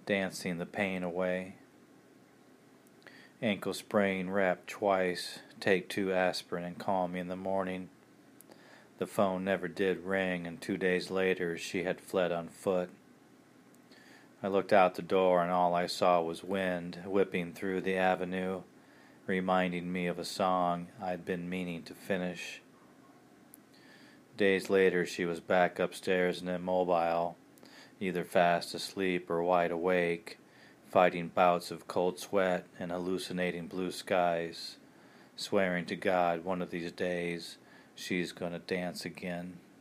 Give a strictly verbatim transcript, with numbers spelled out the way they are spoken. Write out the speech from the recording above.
dancing the pain away. Ankle sprain, wrap twice, take two aspirin and call me in the morning. The phone never did ring, and two days later she had fled on foot. I looked out the door and all I saw was wind whipping through the avenue, reminding me of a song I'd been meaning to finish. Days later she was back upstairs and immobile, either fast asleep or wide awake, fighting bouts of cold sweat and hallucinating blue skies, swearing to God one of these days she's going to dance again.